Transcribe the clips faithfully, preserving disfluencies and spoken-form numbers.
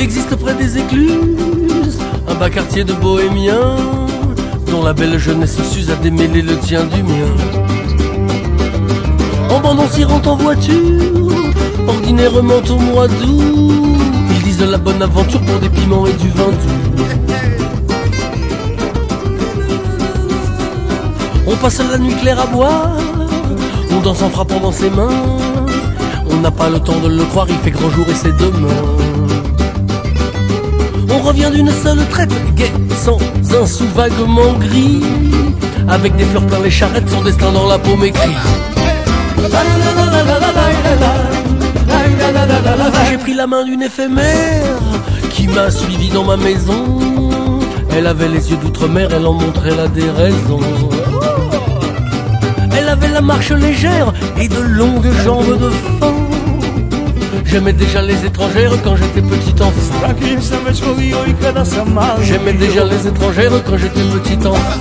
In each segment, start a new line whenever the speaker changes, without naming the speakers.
existe près des écluses un bas quartier de bohémiens dont la belle jeunesse s'use à démêler le tien du mien. En bande on s'y rend en voiture, ordinairement au mois d'août. Ils disent la bonne aventure pour des piments et du vin doux. On passe la nuit claire à boire, on danse en frappant dans ses mains. On n'a pas le temps de le croire, il fait grand jour et c'est demain. On revient d'une seule traite, gai, sans un sou vaguement gris, avec des fleurs plein les charrettes, son destin dans la paume écrit. J'ai pris la main d'une éphémère qui m'a suivi dans ma maison. Elle avait les yeux d'outre-mer, elle en montrait la déraison. Elle avait la marche légère et de longues jambes de faim. J'aimais déjà les étrangères quand j'étais petit enfant. J'aimais déjà les étrangères quand j'étais petit enfant.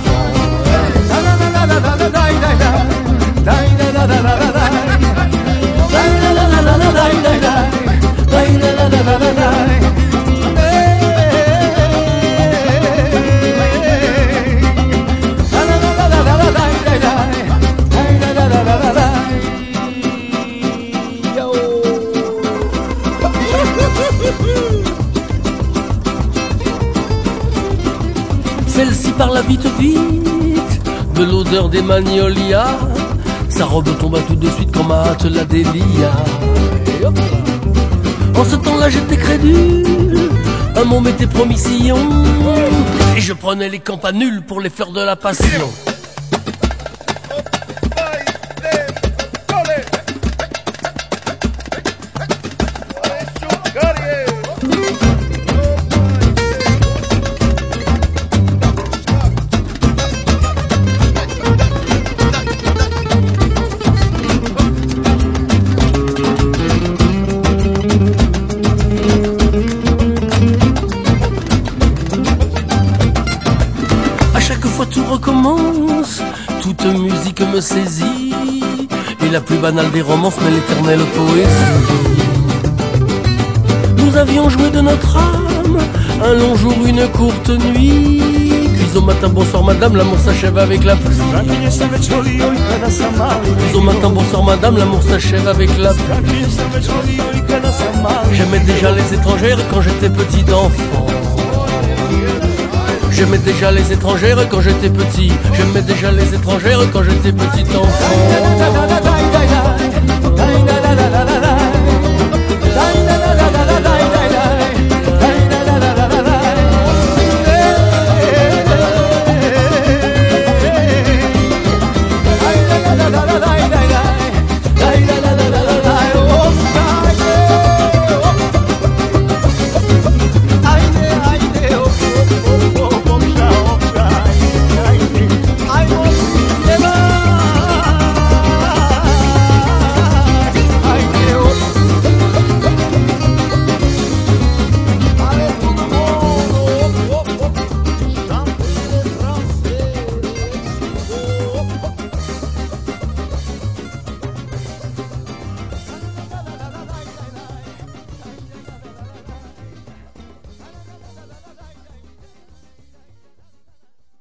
Celle-ci parla vite vite de l'odeur des magnolias. Sa robe tomba tout de suite quand ma hâte la délia. En ce temps-là j'étais crédule, un mot m'était promis sillon, et je prenais les campanules pour les fleurs de la passion. Tout recommence, toute musique me saisit, et la plus banale des romances mais l'éternelle poésie. Nous avions joué de notre âme, un long jour, une courte nuit, puis au matin, bonsoir madame, l'amour s'achève avec la pluie. Puis au matin, bonsoir madame, l'amour s'achève avec la pluie. J'aimais déjà les étrangères quand j'étais petit enfant. J'aimais déjà les étrangères quand j'étais petit. J'aimais déjà les étrangères quand j'étais petit enfant.